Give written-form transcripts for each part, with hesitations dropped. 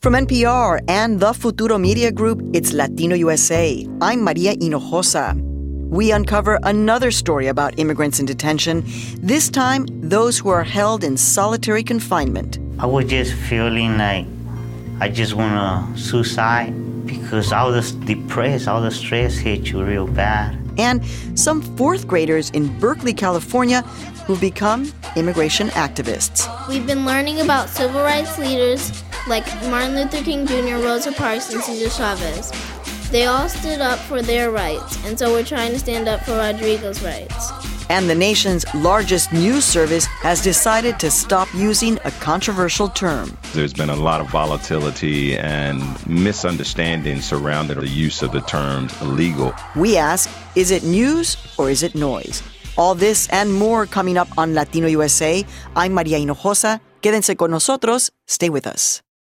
From NPR and the Futuro Media Group, it's Latino USA. I'm Maria Hinojosa. We uncover another story about immigrants in detention, this time those who are held in solitary confinement. I was just feeling like I just want to suicide because all this depressed, all the stress hit you real bad. And some fourth graders in Berkeley, California, who've become immigration activists. We've been learning about civil rights leaders like Martin Luther King Jr., Rosa Parks, and Cesar Chavez. They all stood up for their rights, and so we're trying to stand up for Rodrigo's rights. And the nation's largest news service has decided to stop using a controversial term. There's been a lot of volatility and misunderstanding surrounding the use of the terms illegal. We ask, is it news or is it noise? All this and more coming up on Latino USA. I'm Maria Hinojosa. Quédense con nosotros. Stay with us.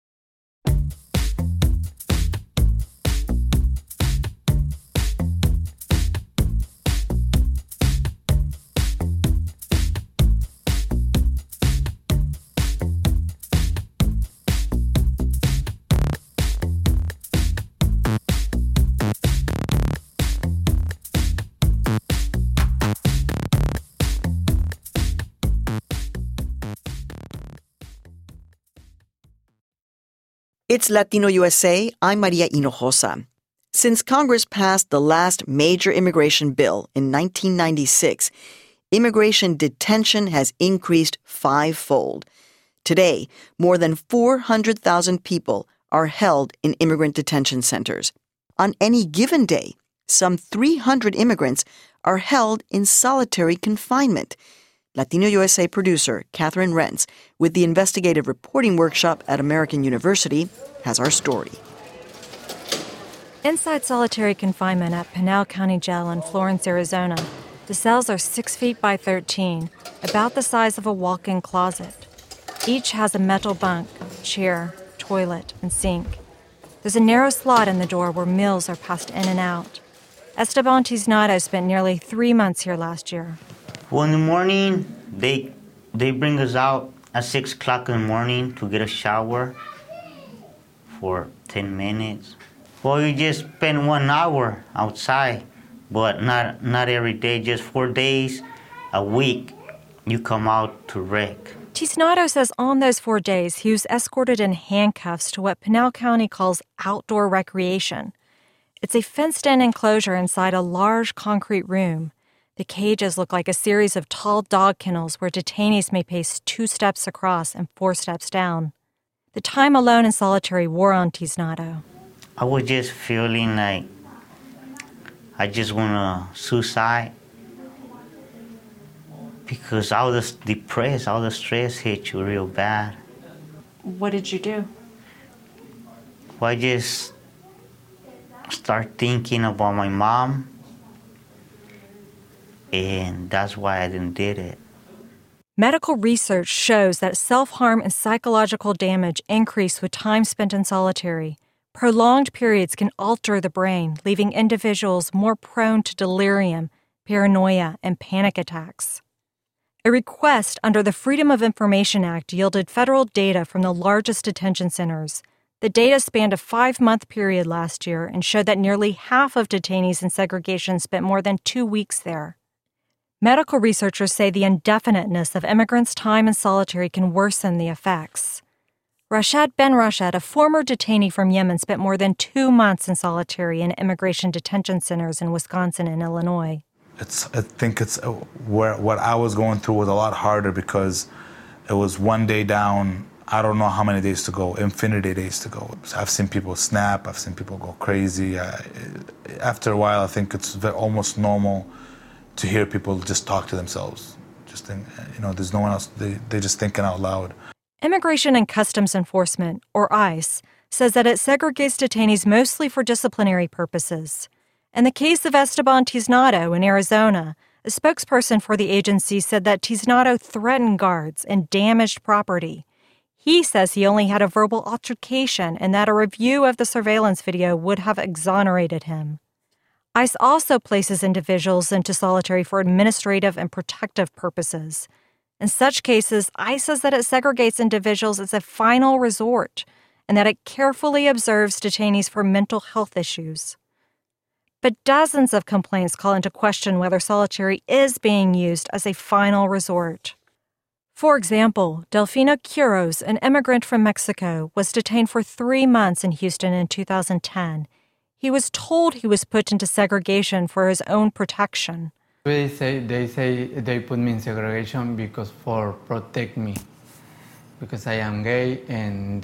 It's Latino USA. I'm Maria Hinojosa. Since Congress passed the last major immigration bill in 1996, immigration detention has increased fivefold. Today, more than 400,000 people are held in immigrant detention centers. On any given day, some 300 immigrants are held in solitary confinement. Latino USA producer Catherine Rentz, with the investigative reporting workshop at American University, has our story. Inside solitary confinement at Pinal County Jail in Florence, Arizona, the cells are 6 feet by 13, about the size of a walk-in closet. Each has a metal bunk, chair, toilet, and sink. There's a narrow slot in the door where meals are passed in and out. Esteban Tiznado spent nearly 3 months here last year. Well, in the morning, they bring us out at 6 o'clock in the morning to get a shower for 10 minutes. Well, you just spend 1 hour outside, but not every day, just 4 days a week you come out to rec. Tiznado says on those 4 days, he was escorted in handcuffs to what Pinal County calls outdoor recreation. It's a fenced-in enclosure inside a large concrete room. The cages look like a series of tall dog kennels where detainees may pace 2 steps across and 4 steps down. The time alone in solitary wore on Tiznado. I was just feeling like I just want to suicide because all this depressed, all the stress hit you real bad. What did you do? Well, I just start thinking about my mom, and that's why I didn't did it. Medical research shows that self-harm and psychological damage increase with time spent in solitary. Prolonged periods can alter the brain, leaving individuals more prone to delirium, paranoia, and panic attacks. A request under the Freedom of Information Act yielded federal data from the largest detention centers. The data spanned a 5-month period last year and showed that nearly half of detainees in segregation spent more than 2 weeks there. Medical researchers say the indefiniteness of immigrants' time in solitary can worsen the effects. Rashad Ben Rashad, a former detainee from Yemen, spent more than 2 months in solitary in immigration detention centers in Wisconsin and Illinois. I think what I was going through was a lot harder because it was 1 day down. I don't know how many days to go, infinity days to go. I've seen people snap. I've seen people go crazy. After a while, I think it's almost normal to hear people just talk to themselves. Just think, there's no one else. They're just thinking out loud. Immigration and Customs Enforcement, or ICE, says that it segregates detainees mostly for disciplinary purposes. In the case of Esteban Tiznado in Arizona, a spokesperson for the agency said that Tiznado threatened guards and damaged property. He says he only had a verbal altercation and that a review of the surveillance video would have exonerated him. ICE also places individuals into solitary for administrative and protective purposes. In such cases, ICE says that it segregates individuals as a final resort and that it carefully observes detainees for mental health issues. But dozens of complaints call into question whether solitary is being used as a final resort. For example, Delfino Quiroz, an immigrant from Mexico, was detained for 3 months in Houston in 2010. He was told he was put into segregation for his own protection. They say they put me in segregation for protect me, because I am gay and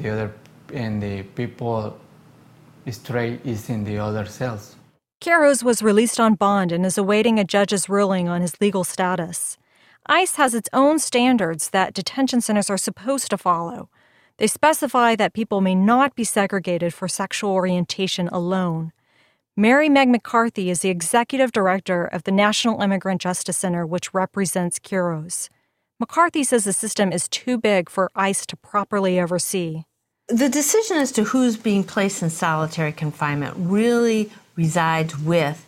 the people straight is in the other cells. Quiroz was released on bond and is awaiting a judge's ruling on his legal status. ICE has its own standards that detention centers are supposed to follow. They specify that people may not be segregated for sexual orientation alone. Mary Meg McCarthy is the executive director of the National Immigrant Justice Center, which represents Quiroz. McCarthy says the system is too big for ICE to properly oversee. The decision as to who's being placed in solitary confinement really resides with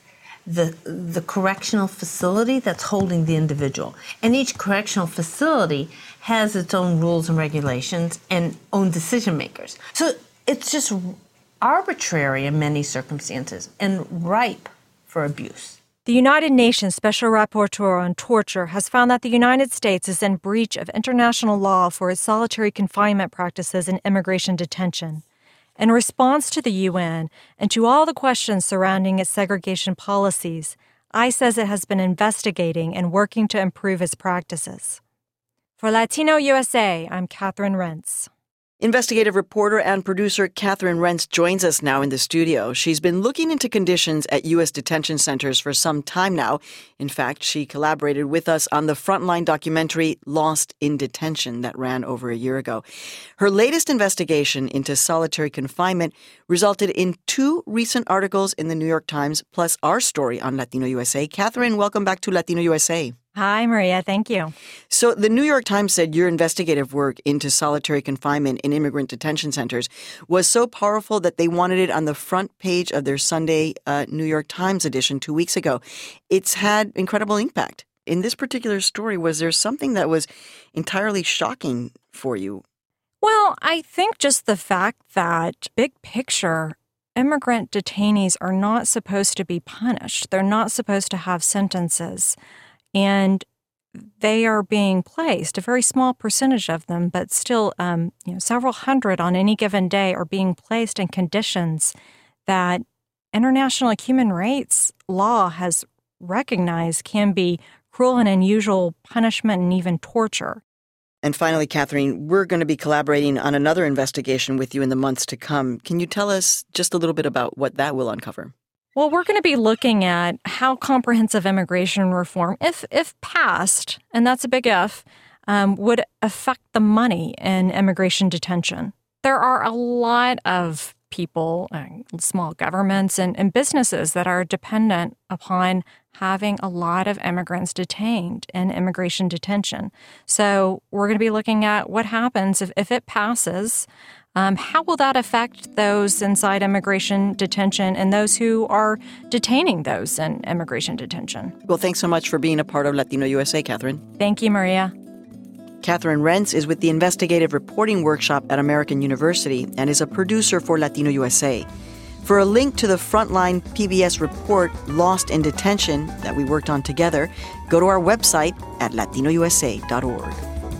the correctional facility that's holding the individual. And each correctional facility has its own rules and regulations and own decision makers. So it's just arbitrary in many circumstances and ripe for abuse. The United Nations Special Rapporteur on Torture has found that the United States is in breach of international law for its solitary confinement practices in immigration detention. In response to the UN and to all the questions surrounding its segregation policies, ICE says it has been investigating and working to improve its practices. For Latino USA, I'm Catherine Rentz. Investigative reporter and producer Catherine Rentz joins us now in the studio. She's been looking into conditions at U.S. detention centers for some time now. In fact, she collaborated with us on the Frontline documentary Lost in Detention that ran over a year ago. Her latest investigation into solitary confinement resulted in 2 recent articles in the New York Times, plus our story on Latino USA. Catherine, welcome back to Latino USA. Hi, Maria. Thank you. So the New York Times said your investigative work into solitary confinement in immigrant detention centers was so powerful that they wanted it on the front page of their Sunday New York Times edition 2 weeks ago. It's had incredible impact. In this particular story, was there something that was entirely shocking for you? Well, I think just the fact that, big picture, immigrant detainees are not supposed to be punished. They're not supposed to have sentences. And they are being placed, a very small percentage of them, but still several hundred on any given day are being placed in conditions that international human rights law has recognized can be cruel and unusual punishment and even torture. And finally, Catherine, we're going to be collaborating on another investigation with you in the months to come. Can you tell us just a little bit about what that will uncover? Well, we're going to be looking at how comprehensive immigration reform, if passed, and that's a big if, would affect the money in immigration detention. There are a lot of people, small governments and businesses that are dependent upon having a lot of immigrants detained in immigration detention. So we're going to be looking at what happens if it passes. How will that affect those inside immigration detention and those who are detaining those in immigration detention? Well, thanks so much for being a part of Latino USA, Catherine. Thank you, Maria. Catherine Rentz is with the Investigative Reporting Workshop at American University and is a producer for Latino USA. For a link to the Frontline PBS report, Lost in Detention, that we worked on together, go to our website at latinousa.org.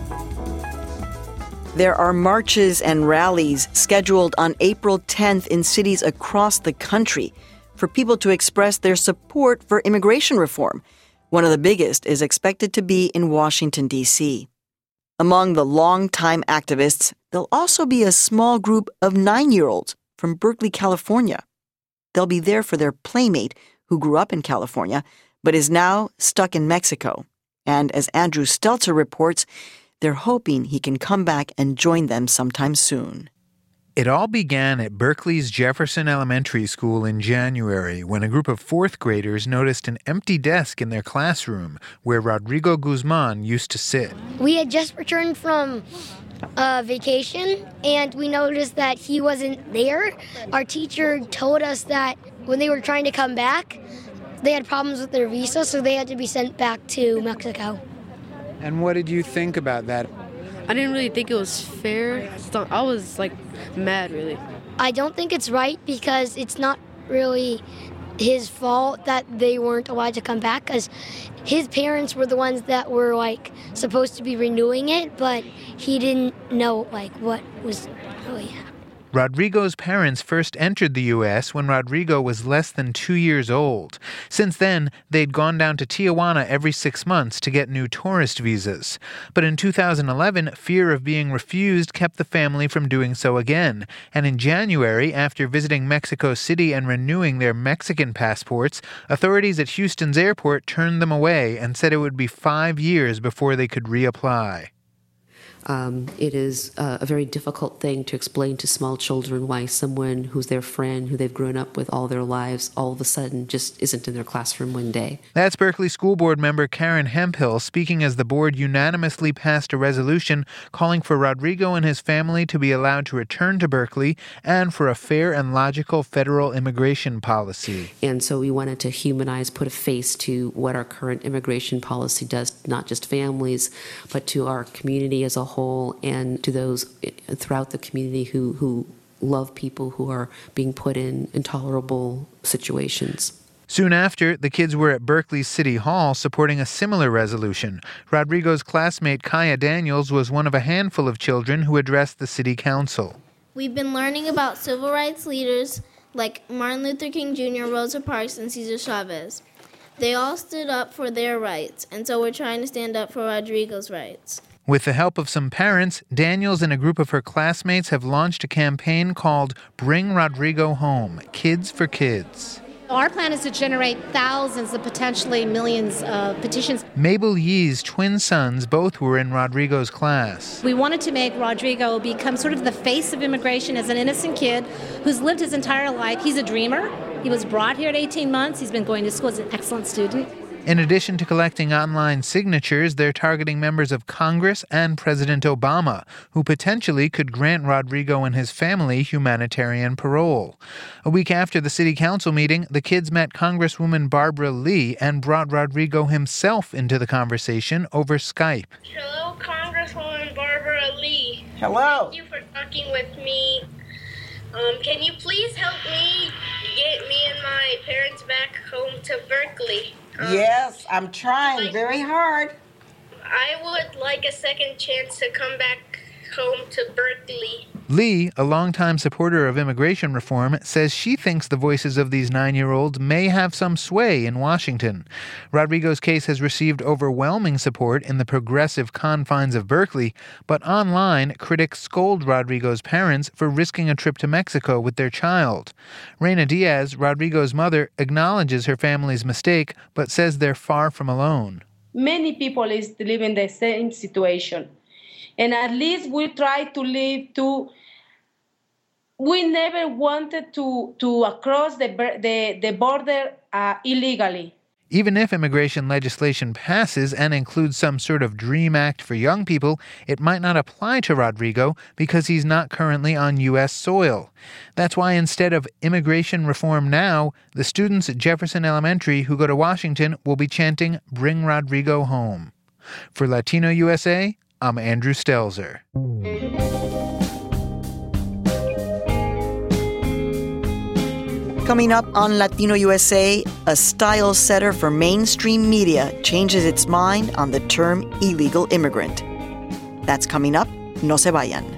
There are marches and rallies scheduled on April 10th in cities across the country for people to express their support for immigration reform. One of the biggest is expected to be in Washington, D.C. Among the longtime activists, there'll also be a small group of 9-year-olds from Berkeley, California. They'll be there for their playmate, who grew up in California, but is now stuck in Mexico. And as Andrew Stelzer reports, they're hoping he can come back and join them sometime soon. It all began at Berkeley's Jefferson Elementary School in January when a group of 4th graders noticed an empty desk in their classroom where Rodrigo Guzman used to sit. We had just returned from vacation and we noticed that he wasn't there. Our teacher told us that when they were trying to come back, they had problems with their visa, so they had to be sent back to Mexico. And what did you think about that? I didn't really think it was fair. I was mad, really. I don't think it's right because it's not really his fault that they weren't allowed to come back, because his parents were the ones that were supposed to be renewing it, but he didn't know what was really happening. Rodrigo's parents first entered the U.S. when Rodrigo was less than 2 years old. Since then, they'd gone down to Tijuana every 6 months to get new tourist visas. But in 2011, fear of being refused kept the family from doing so again. And in January, after visiting Mexico City and renewing their Mexican passports, authorities at Houston's airport turned them away and said it would be 5 years before they could reapply. It is a very difficult thing to explain to small children why someone who's their friend, who they've grown up with all their lives, all of a sudden just isn't in their classroom one day. That's Berkeley School Board member Karen Hemphill speaking as the board unanimously passed a resolution calling for Rodrigo and his family to be allowed to return to Berkeley and for a fair and logical federal immigration policy. And so we wanted to humanize, put a face to what our current immigration policy does, not just families, but to our community as a whole and to those throughout the community who love people who are being put in intolerable situations. Soon after, the kids were at Berkeley City Hall supporting a similar resolution. Rodrigo's classmate Kaya Daniels was one of a handful of children who addressed the city council. We've been learning about civil rights leaders like Martin Luther King Jr., Rosa Parks, and Cesar Chavez. They all stood up for their rights, and so we're trying to stand up for Rodrigo's rights. With the help of some parents, Daniels and a group of her classmates have launched a campaign called Bring Rodrigo Home, Kids for Kids. Our plan is to generate thousands and potentially millions of petitions. Mabel Yee's twin sons both were in Rodrigo's class. We wanted to make Rodrigo become sort of the face of immigration as an innocent kid who's lived his entire life. He's a dreamer. He was brought here at 18 months. He's been going to school as an excellent student. In addition to collecting online signatures, they're targeting members of Congress and President Obama, who potentially could grant Rodrigo and his family humanitarian parole. A week after the city council meeting, the kids met Congresswoman Barbara Lee and brought Rodrigo himself into the conversation over Skype. Hello, Congresswoman Barbara Lee. Hello. Thank you for talking with me. Can you please help me get me and my parents back home to Berkeley? Yes, I'm trying very hard. I would like a second chance to come back home to Berkeley. Lee, a longtime supporter of immigration reform, says she thinks the voices of these 9-year-olds may have some sway in Washington. Rodrigo's case has received overwhelming support in the progressive confines of Berkeley, but online, critics scold Rodrigo's parents for risking a trip to Mexico with their child. Reina Diaz, Rodrigo's mother, acknowledges her family's mistake, but says they're far from alone. Many people live in the same situation. And at least we try to live to. We never wanted to cross the border illegally. Even if immigration legislation passes and includes some sort of DREAM Act for young people, it might not apply to Rodrigo because he's not currently on U.S. soil. That's why instead of immigration reform now, the students at Jefferson Elementary who go to Washington will be chanting, "Bring Rodrigo home." For Latino USA, I'm Andrew Stelzer. Coming up on Latino USA, a style setter for mainstream media changes its mind on the term illegal immigrant. That's coming up. No se vayan.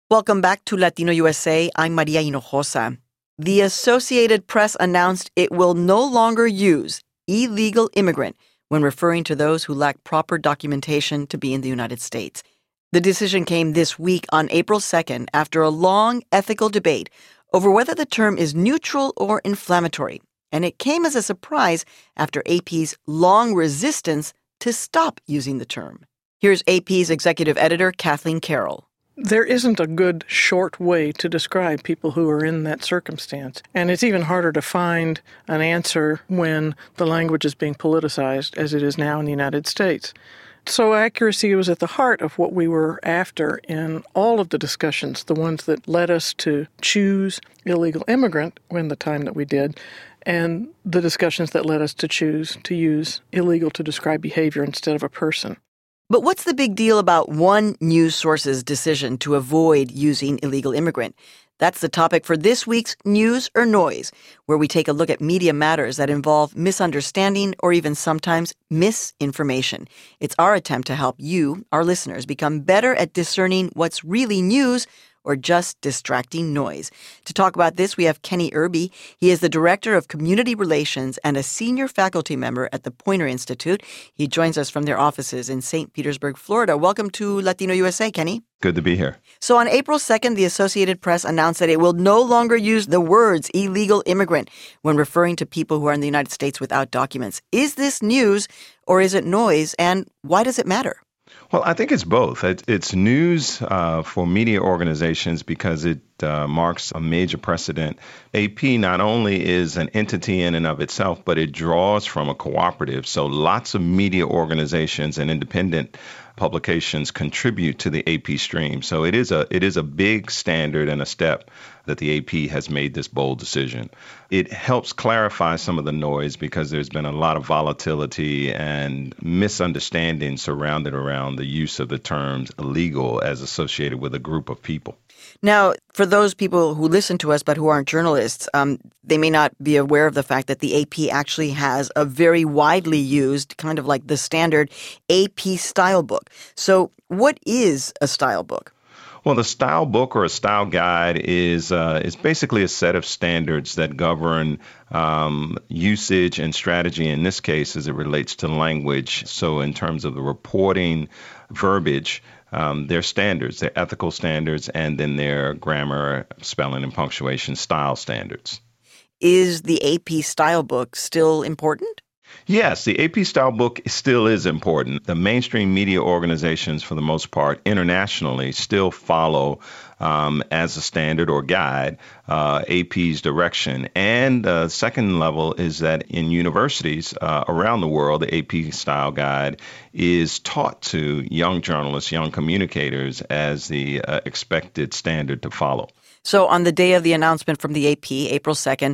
Welcome back to Latino USA. I'm Maria Hinojosa. The Associated Press announced it will no longer use illegal immigrant when referring to those who lack proper documentation to be in the United States. The decision came this week on April 2nd after a long ethical debate over whether the term is neutral or inflammatory. And it came as a surprise after AP's long resistance to stop using the term. Here's AP's executive editor, Kathleen Carroll. There isn't a good, short way to describe people who are in that circumstance. And it's even harder to find an answer when the language is being politicized, as it is now in the United States. So accuracy was at the heart of what we were after in all of the discussions, the ones that led us to choose illegal immigrant when the time that we did, and the discussions that led us to choose to use illegal to describe behavior instead of a person. But what's the big deal about one news source's decision to avoid using illegal immigrant? That's the topic for this week's News or Noise, where we take a look at media matters that involve misunderstanding or even sometimes misinformation. It's our attempt to help you, our listeners, become better at discerning what's really news or just distracting noise. To talk about this, we have Kenny Irby. He is the Director of Community Relations and a senior faculty member at the Poynter Institute. He joins us from their offices in St. Petersburg, Florida. Welcome to Latino USA, Kenny. Good to be here. So on April 2nd, the Associated Press announced that it will no longer use the words illegal immigrant when referring to people who are in the United States without documents. Is this news or is it noise, and why does it matter? Well, I think it's both. It's news for media organizations because it marks a major precedent. AP not only is an entity in and of itself, but it draws from a cooperative. So lots of media organizations and independent publications contribute to the AP stream. So it is a big standard and a step that the AP has made this bold decision. It helps clarify some of the noise because there's been a lot of volatility and misunderstanding surrounded around the use of the terms illegal as associated with a group of people. Now, for those people who listen to us but who aren't journalists, they may not be aware of the fact that the AP actually has a very widely used, kind of like the standard AP style book. So what is a style book? Well, the style book or a style guide is basically a set of standards that govern usage and strategy, in this case, as it relates to language. So in terms of the reporting verbiage, they're standards, they're ethical standards, and then they're grammar, spelling, and punctuation style standards. Is the AP style book still important? Yes, the AP style book still is important. The mainstream media organizations, for the most part, internationally, still follow as a standard or guide AP's direction. And the second level is that in universities around the world, the AP style guide is taught to young journalists, young communicators as the expected standard to follow. So on the day of the announcement from the AP, April 2nd,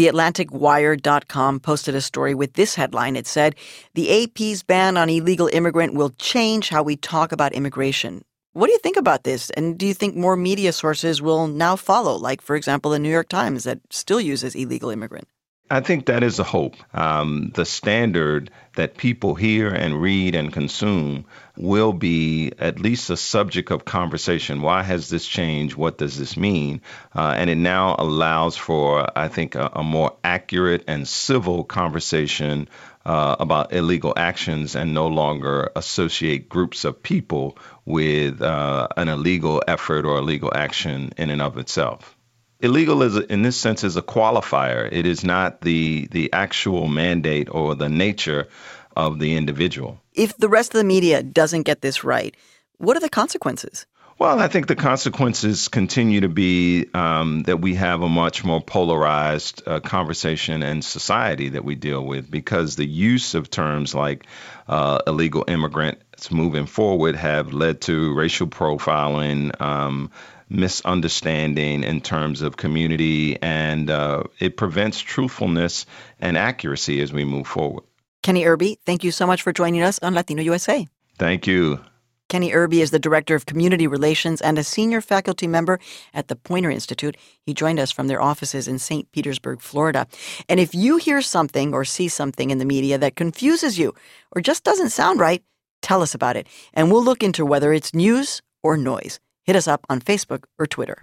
theatlanticwire.com posted a story with this headline. It said, "The AP's ban on illegal immigrant will change how we talk about immigration." What do you think about this? And do you think more media sources will now follow, like, for example, the New York Times that still uses illegal immigrant? I think that is a hope. The standard that people hear and read and consume will be at least a subject of conversation. Why has this changed? What does this mean? And it now allows for, I think, a more accurate and civil conversation about illegal actions and no longer associate groups of people with an illegal effort or illegal action in and of itself. Illegal is, in this sense, is a qualifier. It is not the actual mandate or the nature of the individual. If the rest of the media doesn't get this right, what are the consequences? Well, I think the consequences continue to be that we have a much more polarized conversation and society that we deal with, because the use of terms like illegal immigrants moving forward have led to racial profiling, misunderstanding in terms of community, and it prevents truthfulness and accuracy as we move forward. Kenny Irby, thank you so much for joining us on Latino USA. Thank you. Kenny Irby is the Director of Community Relations and a senior faculty member at the Poynter Institute. He joined us from their offices in St. Petersburg, Florida. And if you hear something or see something in the media that confuses you or just doesn't sound right, tell us about it, and we'll look into whether it's news or noise. Hit us up on Facebook or Twitter.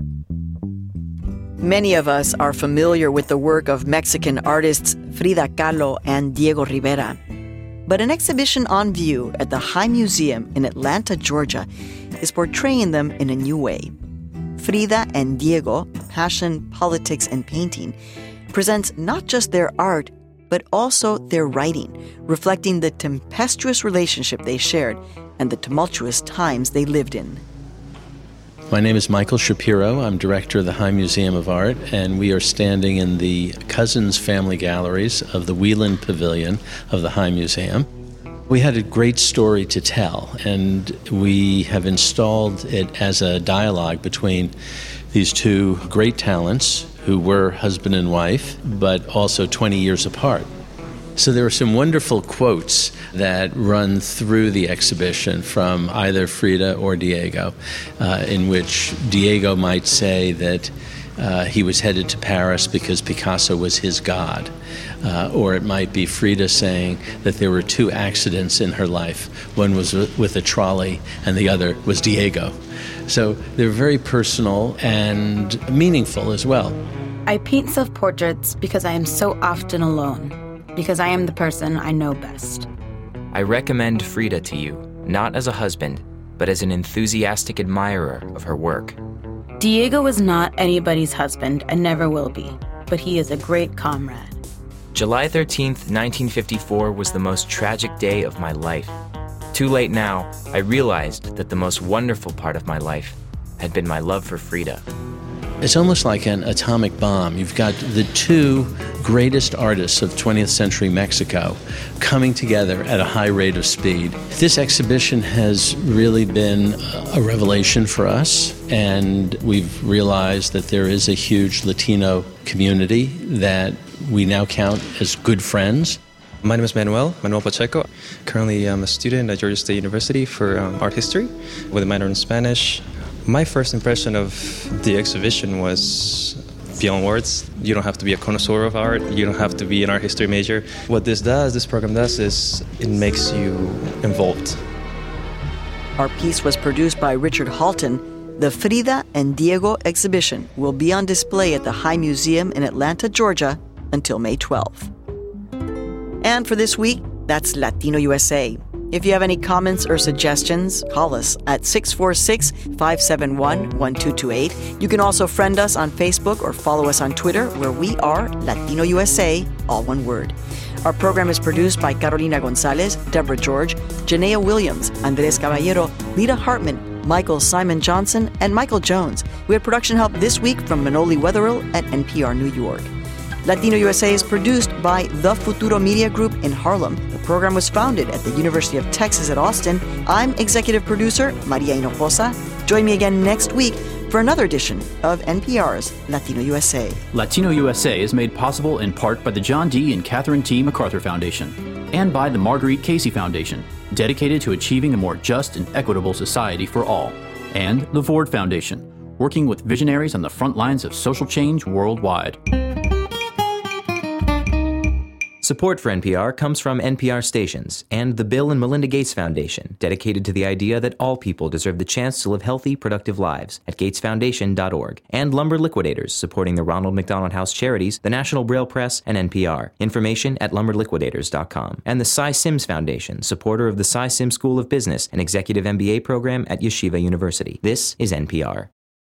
Many of us are familiar with the work of Mexican artists Frida Kahlo and Diego Rivera. But an exhibition on view at the High Museum in Atlanta, Georgia, is portraying them in a new way. Frida and Diego, Passion, Politics, and Painting, presents not just their art, but also their writing, reflecting the tempestuous relationship they shared and the tumultuous times they lived in. My name is Michael Shapiro. I'm director of the High Museum of Art, and we are standing in the Cousins Family Galleries of the Wieland Pavilion of the High Museum. We had a great story to tell, and we have installed it as a dialogue between these two great talents who were husband and wife, but also 20 years apart. So there are some wonderful quotes that run through the exhibition from either Frida or Diego, in which Diego might say that he was headed to Paris because Picasso was his god. Or it might be Frida saying that there were two accidents in her life. One was with a trolley and the other was Diego. So they're very personal and meaningful as well. I paint self-portraits because I am so often alone, because I am the person I know best. I recommend Frida to you, not as a husband, but as an enthusiastic admirer of her work. Diego is not anybody's husband and never will be, but he is a great comrade. July 13th, 1954 was the most tragic day of my life. Too late now, I realized that the most wonderful part of my life had been my love for Frida. It's almost like an atomic bomb. You've got the two greatest artists of 20th century Mexico coming together at a high rate of speed. This exhibition has really been a revelation for us, and we've realized that there is a huge Latino community that we now count as good friends. My name is Manuel Pacheco. Currently, I'm a student at Georgia State University for art history with a minor in Spanish. My first impression of the exhibition was beyond words. You don't have to be a connoisseur of art. You don't have to be an art history major. What this program does is it makes you involved. Our piece was produced by Richard Halton. The Frida and Diego exhibition will be on display at the High Museum in Atlanta, Georgia, until May 12th. And for this week, that's Latino USA. If you have any comments or suggestions, call us at 646-571-1228. You can also friend us on Facebook or follow us on Twitter, where we are Latino USA, all one word. Our program is produced by Carolina Gonzalez, Deborah George, Janaea Williams, Andres Caballero, Lita Hartman, Michael Simon Johnson, and Michael Jones. We had production help this week from Manoli Wetherill at NPR New York. Latino USA is produced by The Futuro Media Group in Harlem. The program was founded at the University of Texas at Austin. I'm executive producer Maria Hinojosa. Join me again next week for another edition of NPR's Latino USA. Latino USA is made possible in part by the John D. and Catherine T. MacArthur Foundation and by the Marguerite Casey Foundation, dedicated to achieving a more just and equitable society for all, and the Ford Foundation, working with visionaries on the front lines of social change worldwide. Support for NPR comes from NPR stations and the Bill and Melinda Gates Foundation, dedicated to the idea that all people deserve the chance to live healthy, productive lives at gatesfoundation.org, and Lumber Liquidators, supporting the Ronald McDonald House Charities, the National Braille Press, and NPR. Information at lumberliquidators.com. And the Cy Sims Foundation, supporter of the Cy Sims School of Business and Executive MBA program at Yeshiva University. This is NPR.